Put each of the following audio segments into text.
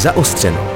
Zaostřeno.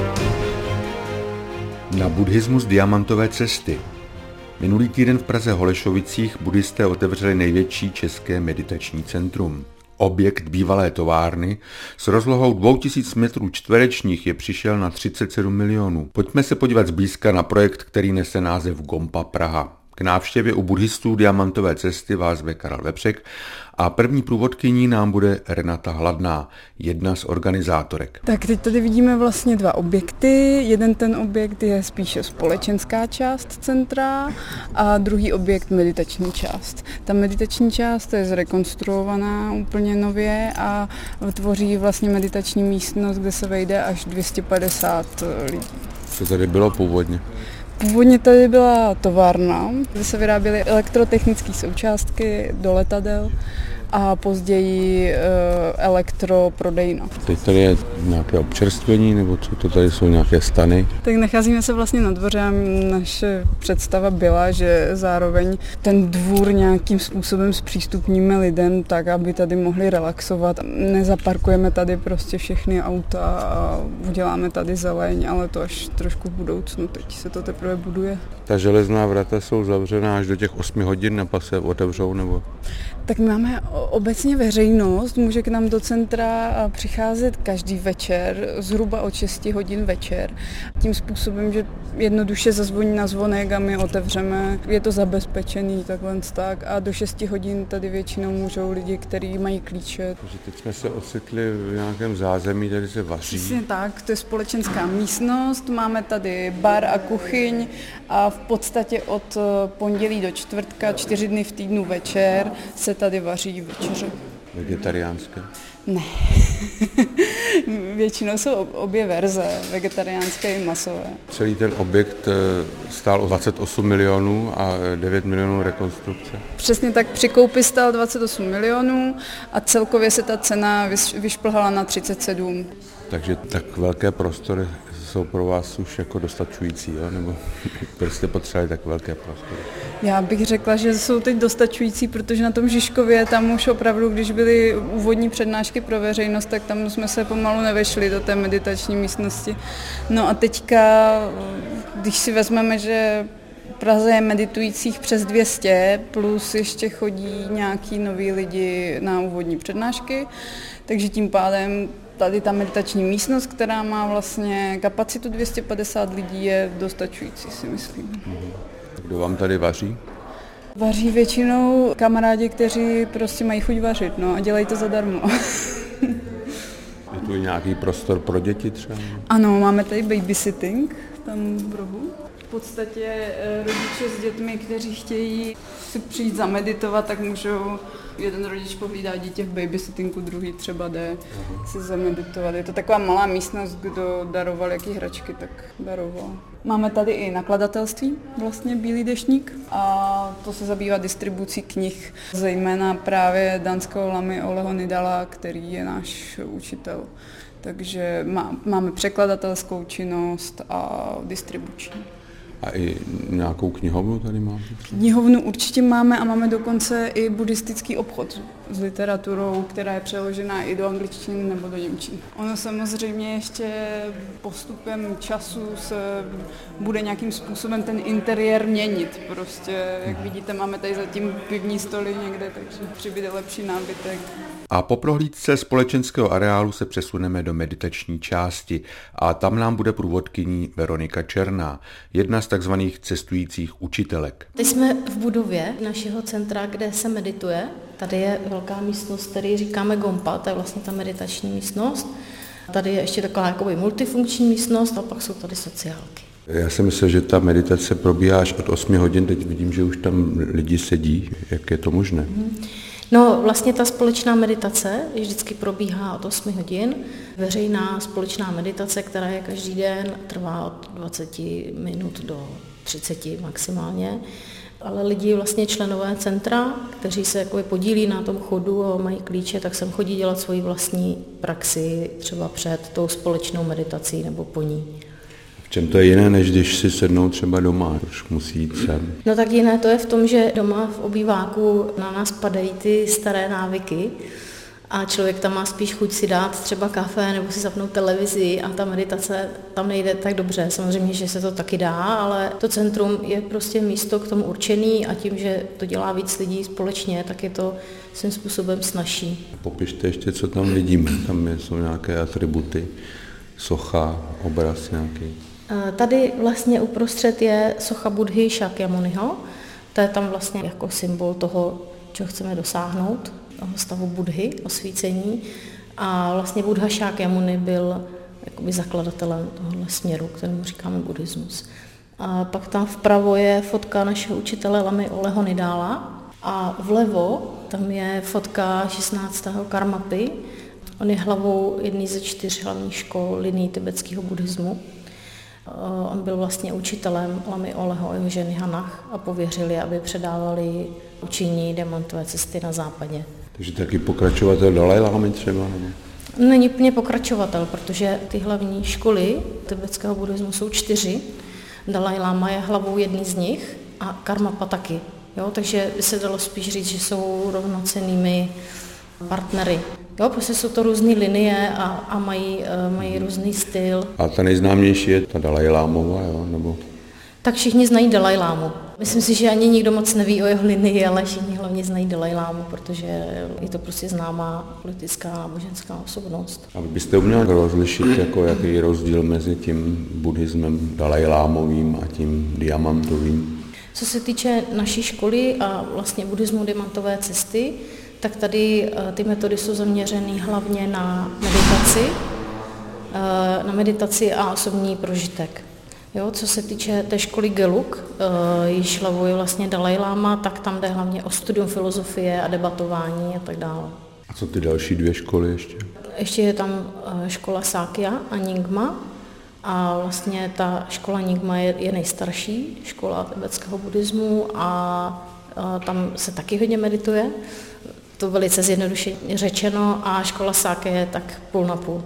Na buddhismus Diamantové cesty. Minulý týden v Praze Holešovicích buddhisté otevřeli největší české meditační centrum. Objekt bývalé továrny s rozlohou 2000 metrů čtverečních je přišel na 37 milionů. Pojďme se podívat zblízka na projekt, který nese název Gompa Praha. K návštěvě u buddhistů Diamantové cesty vás zve Karel Vepřek a první průvodkyní nám bude Renata Hladná, jedna z organizátorek. Tak teď tady vidíme vlastně dva objekty. Jeden ten objekt je spíše společenská část centra a druhý objekt meditační část. Ta meditační část je zrekonstruovaná úplně nově a tvoří vlastně meditační místnost, kde se vejde až 250 lidí. Co tady bylo původně? Původně tady byla továrna, kde se vyráběly elektrotechnické součástky do letadel a později elektroprodejna. Teď tady je nějaké občerstvení, nebo co to tady jsou nějaké stany? Tak nacházíme se vlastně na dvoře a naše představa byla, že zároveň ten dvůr nějakým způsobem zpřístupníme lidem tak, aby tady mohli relaxovat. Nezaparkujeme tady prostě všechny auta a uděláme tady zeleň, ale to až trošku v budoucnu, teď se to teprve buduje. Ta železná vrata jsou zavřená až do těch 8 hodin, a pak se otevřou, nebo? Tak máme obecně veřejnost, může k nám do centra přicházet každý večer, zhruba od 6 hodin večer. Tím způsobem, že jednoduše zazvoní na zvonek a my otevřeme. Je to zabezpečený takhle tak a do 6 hodin tady většinou můžou lidi, kteří mají klíče. Takže teď jsme se ocitli v nějakém zázemí, tady se vaří. Přesně tak, to je společenská místnost, máme tady bar a kuchyň a v podstatě od pondělí do čtvrtka 4 dny v týdnu večer se tady vaří večeře. Vegetariánské? Ne. Většinou jsou obě verze, vegetariánské i masové. Celý ten objekt stál o 28 milionů a 9 milionů rekonstrukce. Přesně tak, při koupi stál 28 milionů a celkově se ta cena vyšplhala na 37. Takže tak velké prostory jsou pro vás už jako dostačující, jo? Nebo prostě potřebovali tak velké prostory? Já bych řekla, že jsou teď dostačující, protože na tom Žižkově tam už opravdu, když byly úvodní přednášky pro veřejnost, tak tam jsme se pomalu nevešli do té meditační místnosti. No a teďka, když si vezmeme, že v Praze je meditujících přes 200, plus ještě chodí nějaký noví lidi na úvodní přednášky, takže tím pádem tady ta meditační místnost, která má vlastně kapacitu 250 lidí, je dostačující, si myslím. Kdo vám tady vaří? Vaří většinou kamarádi, kteří prostě mají chuť vařit, no, a dělají to zadarmo. Je tu nějaký prostor pro děti třeba? Ano, máme tady babysitting, tam v rohu. V podstatě rodiče s dětmi, kteří chtějí si přijít zameditovat, tak můžou, jeden rodič pohlídá dítě v babysittingu, druhý třeba jde si zameditovat. Je to taková malá místnost, kdo daroval jaký hračky, tak daroval. Máme tady i nakladatelství, vlastně Bílý deštník, a to se zabývá distribucí knih, zejména právě dánského lamy Oleho Nidala, který je náš učitel. Takže máme překladatelskou činnost a distribuční. A i nějakou knihovnu tady máte? Knihovnu určitě máme a máme dokonce i buddhistický obchod s literaturou, která je přeložená i do angličtiny nebo do němčiny. Ono samozřejmě ještě postupem času se bude nějakým způsobem ten interiér měnit. Prostě, jak vidíte, máme tady zatím pivní stoly někde, takže přibude lepší nábytek. A po prohlídce společenského areálu se přesuneme do meditační části a tam nám bude průvodkyní Veronika Černá, jedna z takzvaných cestujících učitelek. Teď jsme v budově našeho centra, kde se medituje. Tady je velká místnost, který říkáme Gompa, to je vlastně ta meditační místnost. Tady je ještě taková jakoby multifunkční místnost a pak jsou tady sociálky. Já si myslím, že ta meditace probíhá až od 8 hodin, teď vidím, že už tam lidi sedí. Jak je to možné? No vlastně ta společná meditace vždycky probíhá od 8 hodin. Veřejná společná meditace, která je každý den, trvá od 20 minut do 30 maximálně. Ale lidi, vlastně členové centra, kteří se jakoby podílí na tom chodu a mají klíče, tak sem chodí dělat svoji vlastní praxi třeba před tou společnou meditací nebo po ní. V čem to je jiné, než když si sednou třeba doma, už musí jít sem? No tak jiné to je v tom, že doma v obýváku na nás padají ty staré návyky a člověk tam má spíš chuť si dát třeba kafe nebo si zapnout televizi a ta meditace tam nejde tak dobře. Samozřejmě, že se to taky dá, ale to centrum je prostě místo k tomu určený a tím, že to dělá víc lidí společně, tak je to svým způsobem snazší. Popište ještě, co tam vidíme. Tam jsou nějaké atributy, socha, obraz nějaký. Tady vlastně uprostřed je socha Buddhy Šakyamuniho. To je tam vlastně jako symbol toho, čeho chceme dosáhnout, toho stavu Buddhy, osvícení. A vlastně Buddha Šakyamuni byl jakoby zakladatelem tohohle směru, kterému říkáme buddhismus. A pak tam vpravo je fotka našeho učitele Lamy Olehonidála a vlevo tam je fotka 16. Karmapy. On je hlavou jedné ze 4 hlavních škol linií tibetského buddhismu. On byl vlastně učitelem Lamy Oleho a jeho ženy Hanach a pověřili, aby předávali učení diamantové cesty na západě. Takže taky pokračovatel Dalajlámy třeba? Nebo? Není úplně pokračovatel, protože ty hlavní školy tibetského buddhismu jsou 4. Dalajláma je hlavou jedný z nich a Karmapa taky. Jo, takže by se dalo spíš říct, že jsou rovnocennými partnery. Jo, prostě jsou to různé linie a mají různý styl. A ta nejznámější je ta Dalajlámová, jo? Nebo? Tak všichni znají Dalajlámu. Myslím si, že ani nikdo moc neví o jeho linii, ale všichni hlavně znají Dalajlámu, protože je to prostě známá politická náboženská osobnost. A vy byste uměl rozlišit, jako jaký je rozdíl mezi tím buddhismem Dalajlámovým a tím diamantovým? Co se týče naší školy a vlastně buddhismu diamantové cesty, tak tady ty metody jsou zaměřeny hlavně na meditaci a osobní prožitek. Jo, co se týče té školy Gelug, již hlavou je vlastně Dalajláma, tak tam jde hlavně o studium filozofie a debatování a tak dále. A co ty další 2 školy ještě? Ještě je tam škola Sakya a Nyingma a vlastně ta škola Nyingma je nejstarší škola tibetského buddhismu a tam se taky hodně medituje. To velice zjednodušeně řečeno a škola Sakya je tak půl na půl.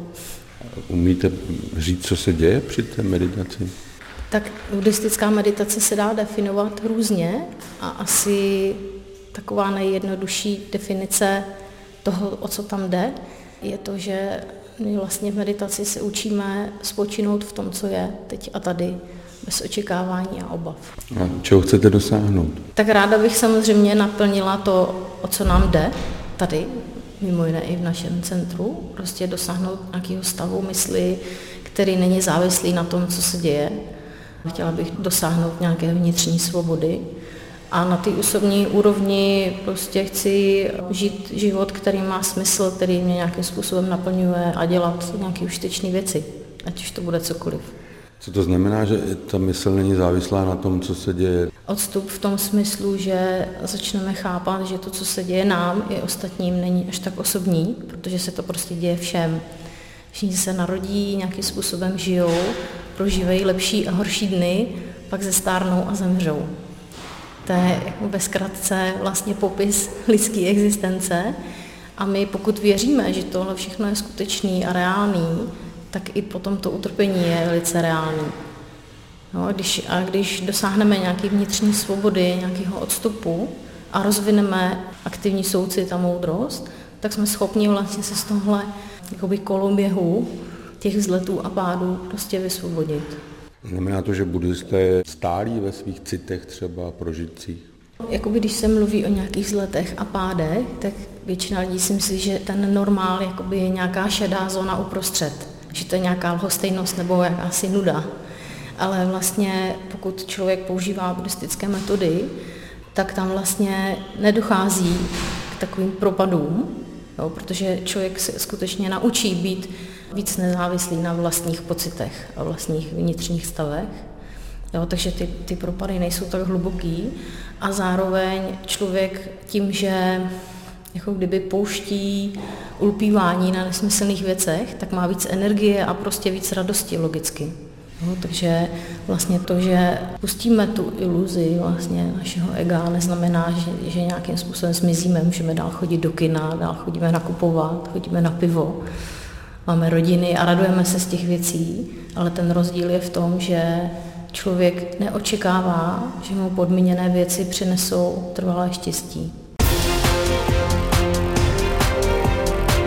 Umíte říct, co se děje při té meditaci? Tak buddhistická meditace se dá definovat různě a asi taková nejjednodušší definice toho, o co tam jde, je to, že my vlastně v meditaci se učíme spočinout v tom, co je teď a tady, bez očekávání a obav. A čeho chcete dosáhnout? Tak ráda bych samozřejmě naplnila to, o co nám jde tady, mimo jiné i v našem centru, prostě dosáhnout nějakého stavu mysli, který není závislý na tom, co se děje. Chtěla bych dosáhnout nějaké vnitřní svobody a na té osobní úrovni prostě chci žít život, který má smysl, který mě nějakým způsobem naplňuje a dělat nějaké užitečné věci, ať už to bude cokoliv. Co to znamená, že ta mysl není závislá na tom, co se děje? Odstup v tom smyslu, že začneme chápat, že to, co se děje nám i ostatním, není až tak osobní, protože se to prostě děje všem. Všichni se narodí, nějakým způsobem žijou, prožívají lepší a horší dny, pak zestárnou a zemřou. To je jako ve zkratce vlastně popis lidské existence a my pokud věříme, že tohle všechno je skutečný a reálný, tak i potom to utrpení je velice reálný. No, když dosáhneme nějaké vnitřní svobody, nějakého odstupu a rozvineme aktivní soucit a moudrost, tak jsme schopni vlastně se z tohle jakoby koloběhu těch vzletů a pádů prostě vysvobodit. Znamená to, že buddhisté je stálí ve svých citech třeba prožitcích? Jakoby když se mluví o nějakých vzletech a pádech, tak většina lidí si myslí, že ten normál jakoby je nějaká šedá zóna uprostřed, že to je nějaká lhostejnost nebo jakási nuda. Ale vlastně pokud člověk používá buddhistické metody, tak tam vlastně nedochází k takovým propadům, jo, protože člověk se skutečně naučí být víc nezávislý na vlastních pocitech a vlastních vnitřních stavech. Jo, takže ty propady nejsou tak hluboký a zároveň člověk tím, že jako kdyby pouští ulpívání na nesmyslných věcech, tak má víc energie a prostě víc radosti logicky. No, takže vlastně to, že pustíme tu iluzi vlastně našeho ega, neznamená, že nějakým způsobem zmizíme, můžeme dál chodit do kina, dál chodíme nakupovat, chodíme na pivo, máme rodiny a radujeme se z těch věcí, ale ten rozdíl je v tom, že člověk neočekává, že mu podmíněné věci přinesou trvalé štěstí.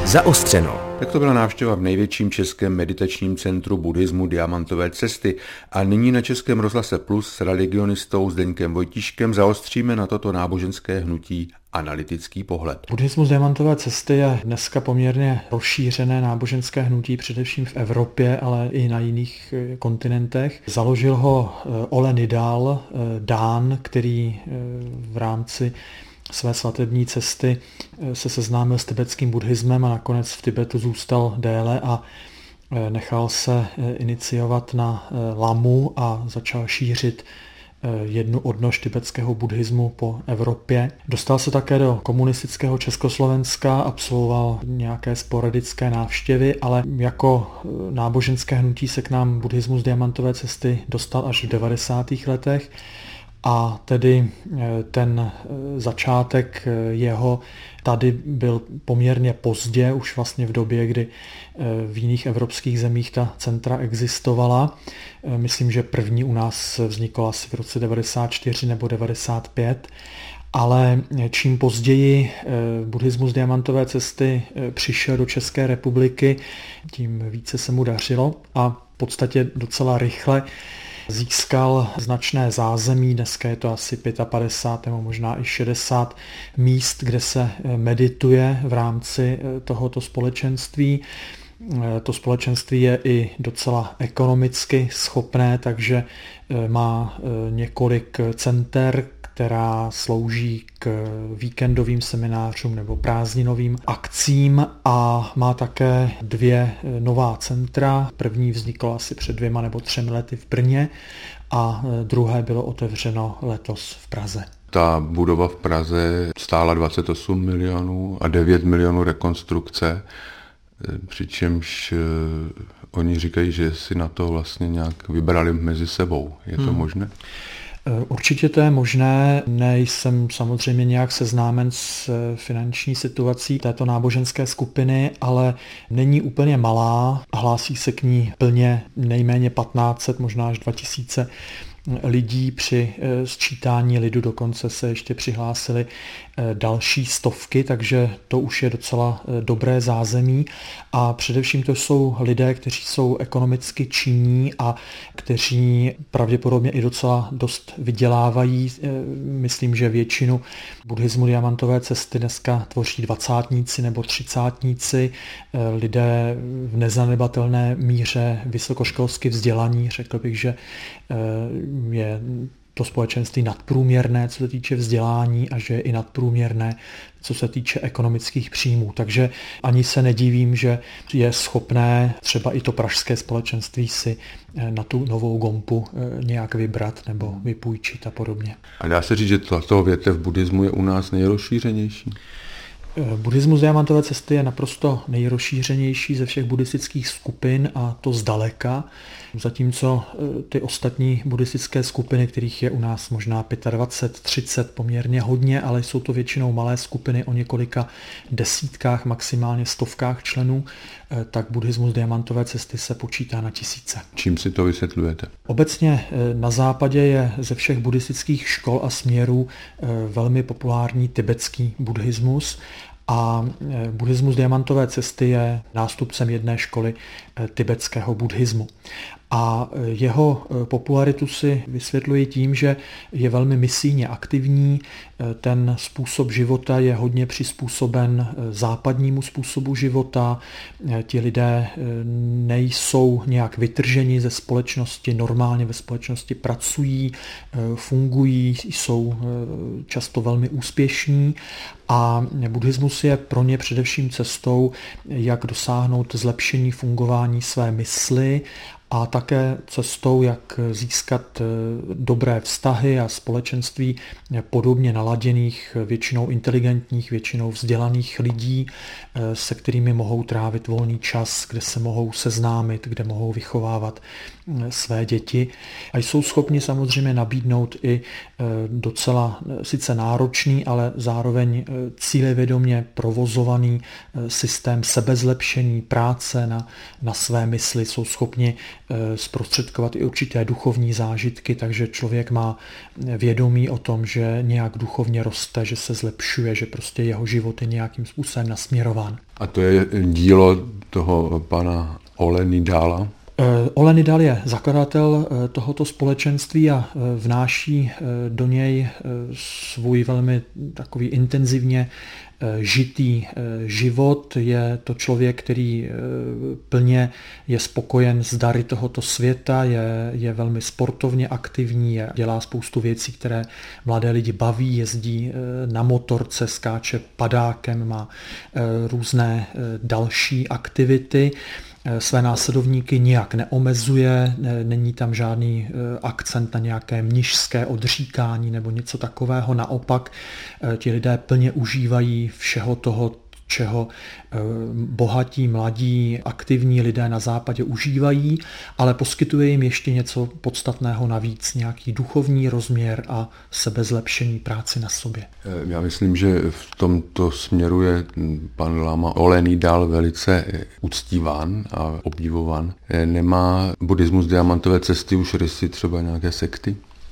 Zaostřeno. Tak to byla návštěva v největším českém meditačním centru buddhismu Diamantové cesty a nyní na Českém rozhlase Plus s religionistou Zdeňkem Vojtíškem zaostříme na toto náboženské hnutí analytický pohled. Buddhismus Diamantové cesty je dneska poměrně rozšířené náboženské hnutí především v Evropě, ale i na jiných kontinentech. Založil ho Ole Nidal, Dán, který v rámci své svatební cesty se seznámil s tibetským buddhismem a nakonec v Tibetu zůstal déle a nechal se iniciovat na lamu a začal šířit jednu odnož tibetského buddhismu po Evropě. Dostal se také do komunistického Československa, absolvoval nějaké sporadické návštěvy, ale jako náboženské hnutí se k nám buddhismus Diamantové cesty dostal až v 90. letech. A tedy ten začátek jeho tady byl poměrně pozdě, už vlastně v době, kdy v jiných evropských zemích ta centra existovala. Myslím, že první u nás vznikla asi v roce 94 nebo 95. Ale čím později buddhismus Diamantové cesty přišel do České republiky, tím více se mu dařilo a v podstatě docela rychle získal značné zázemí, dneska je to asi 55 nebo možná i 60 míst, kde se medituje v rámci tohoto společenství. To společenství je i docela ekonomicky schopné, takže má několik center, která slouží k víkendovým seminářům nebo prázdninovým akcím a má také 2 nová centra. První vzniklo asi před 2 nebo 3 lety v Brně a druhé bylo otevřeno letos v Praze. Ta budova v Praze stála 28 milionů a 9 milionů rekonstrukce, přičemž oni říkají, že si na to vlastně nějak vybrali mezi sebou. Je to možné? Určitě to je možné, nejsem samozřejmě nějak seznámen s finanční situací této náboženské skupiny, ale není úplně malá, hlásí se k ní plně nejméně 1500, možná až 2000 lidí, při sčítání lidu dokonce se ještě přihlásili další stovky, takže to už je docela dobré zázemí a především to jsou lidé, kteří jsou ekonomicky činní a kteří pravděpodobně i docela dost vydělávají. Myslím, že většinu buddhismu Diamantové cesty dneska tvoří 20 nebo 30, lidé v nezanedbatelné míře vysokoškolsky vzdělaní. Řekl bych, že je to společenství nadprůměrné, co se týče vzdělání a že je i nadprůměrné, co se týče ekonomických příjmů. Takže ani se nedivím, že je schopné třeba i to pražské společenství si na tu novou gompu nějak vybrat nebo vypůjčit a podobně. A dá se říct, že tato větev buddhismu je u nás nejrozšířenější? Buddhismus Diamantové cesty je naprosto nejrozšířenější ze všech buddhistických skupin a to zdaleka, zatímco ty ostatní buddhistické skupiny, kterých je u nás možná 25, 30 poměrně hodně, ale jsou to většinou malé skupiny o několika desítkách, maximálně stovkách členů, tak buddhismus Diamantové cesty se počítá na tisíce. Čím si to vysvětlujete? Obecně na západě je ze všech buddhistických škol a směrů velmi populární tibetský buddhismus a buddhismus Diamantové cesty je nástupcem jedné školy tibetského buddhismu. A jeho popularitu si vysvětluji tím, že je velmi misijně aktivní, ten způsob života je hodně přizpůsoben západnímu způsobu života, ti lidé nejsou nějak vytrženi ze společnosti, normálně ve společnosti pracují, fungují, jsou často velmi úspěšní a buddhismus je pro ně především cestou, jak dosáhnout zlepšení fungování své mysli a také cestou, jak získat dobré vztahy a společenství podobně naladěných, většinou inteligentních, většinou vzdělaných lidí, se kterými mohou trávit volný čas, kde se mohou seznámit, kde mohou vychovávat své děti. A jsou schopni samozřejmě nabídnout i docela sice náročný, ale zároveň cílevědomě provozovaný systém sebezlepšení, práce na své mysli. Jsou schopni zprostředkovat i určité duchovní zážitky, takže člověk má vědomí o tom, že nějak duchovně roste, že se zlepšuje, že prostě jeho život je nějakým způsobem nasměrován. A to je dílo toho pana Ole Nidala? Ole Nidal je zakladatel tohoto společenství a vnáší do něj svůj velmi takový intenzivně žitý život. Je to člověk, který plně je spokojen s dary tohoto světa, je velmi sportovně aktivní, dělá spoustu věcí, které mladé lidi baví, jezdí na motorce, skáče padákem, má různé další aktivity. Své následovníky nijak neomezuje, není tam žádný akcent na nějaké mnišské odříkání nebo něco takového. Naopak ti lidé plně užívají všeho toho, čeho bohatí, mladí, aktivní lidé na západě užívají, ale poskytuje jim ještě něco podstatného navíc, nějaký duchovní rozměr a sebezlepšení, práci na sobě. Já myslím, že v tomto směru je pan lama Ole Nidal velice uctíván a obdivován. Nemá buddhismus diamantové cesty už rysy třeba nějaké sekty?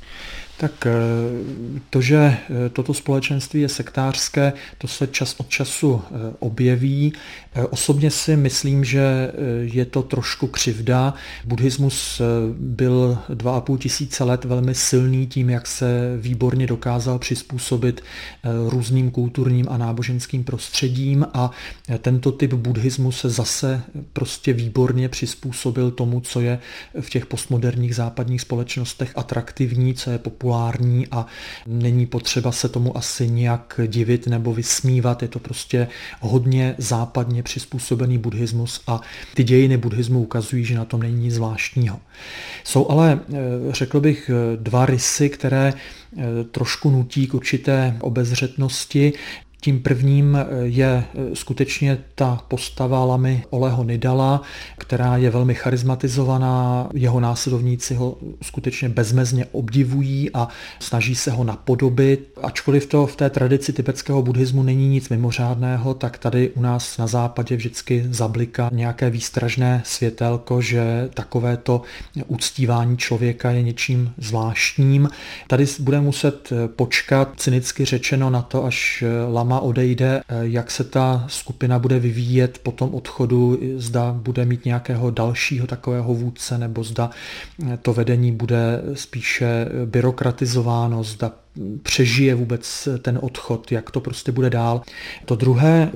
Tak to, že toto společenství je sektářské, to se čas od času objeví. Osobně si myslím, že je to trošku křivda. Buddhismus byl 2,5 tisíce let velmi silný tím, jak se výborně dokázal přizpůsobit různým kulturním a náboženským prostředím a tento typ buddhismu se zase prostě výborně přizpůsobil tomu, co je v těch postmoderních západních společnostech atraktivní, co je populární a není potřeba se tomu asi nějak divit nebo vysmívat. Je to prostě hodně západně přizpůsobený buddhismus a ty dějiny buddhismu ukazují, že na tom není nic zvláštního. Jsou ale, řekl bych, dva rysy, které trošku nutí k určité obezřetnosti. Tím prvním je skutečně ta postava lamy Oleho Nidala, která je velmi charizmatizovaná, jeho následovníci ho skutečně bezmezně obdivují a snaží se ho napodobit. Ačkoliv to v té tradici tibetského buddhismu není nic mimořádného, tak tady u nás na západě vždycky zabliká nějaké výstražné světelko, že takovéto uctívání člověka je něčím zvláštním. Tady budeme muset počkat, cynicky řečeno, na to, až lama odejde, jak se ta skupina bude vyvíjet po tom odchodu, zda bude mít nějakého dalšího takového vůdce, nebo zda to vedení bude spíše byrokratizováno, zda přežije vůbec ten odchod, jak to prostě bude dál. To druhé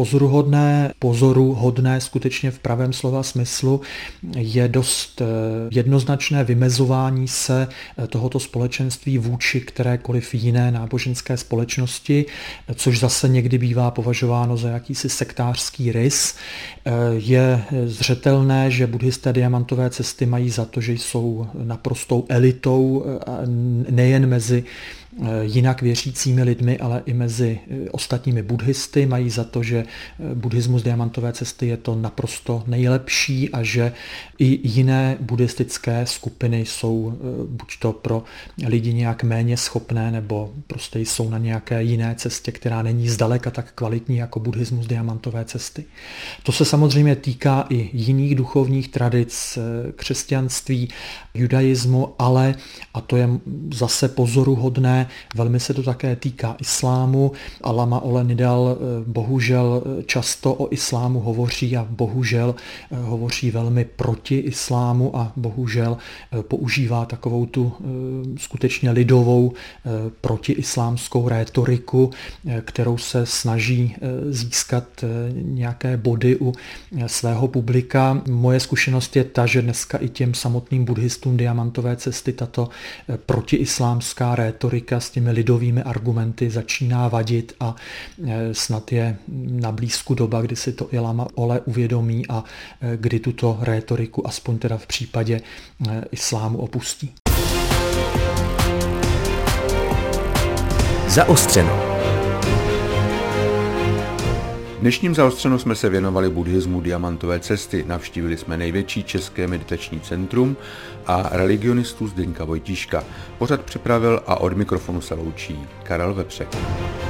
pozoruhodné skutečně v pravém slova smyslu je dost jednoznačné vymezování se tohoto společenství vůči kterékoliv jiné náboženské společnosti, což zase někdy bývá považováno za jakýsi sektářský rys. Je zřetelné, že buddhisté diamantové cesty mají za to, že jsou naprostou elitou nejen mezi jinak věřícími lidmi, ale i mezi ostatními buddhisty. Mají za to, že buddhismus diamantové cesty je to naprosto nejlepší a že i jiné buddhistické skupiny jsou buď to pro lidi nějak méně schopné, nebo prostě jsou na nějaké jiné cestě, která není zdaleka tak kvalitní jako buddhismus diamantové cesty. To se samozřejmě týká i jiných duchovních tradic, křesťanství, judaismu, ale, a to je zase pozoruhodné, velmi se to také týká islámu a lama Ole Nidal bohužel často o islámu hovoří a bohužel hovoří velmi proti islámu a bohužel používá takovou tu skutečně lidovou protiislámskou rétoriku, kterou se snaží získat nějaké body u svého publika. Moje zkušenost je ta, že dneska i těm samotným buddhistům diamantové cesty tato protiislámská rétorika s těmi lidovými argumenty začíná vadit a snad je na blízku doba, kdy si to i lama Ole uvědomí a kdy tuto rétoriku aspoň teda v případě islámu opustí. Zaostřeno. Dnešním Zaostřeno jsme se věnovali buddhismu diamantové cesty, navštívili jsme největší české meditační centrum a religionistu Zdeňka Vojtíška. Pořad připravil a od mikrofonu se loučí Karel Vepřek.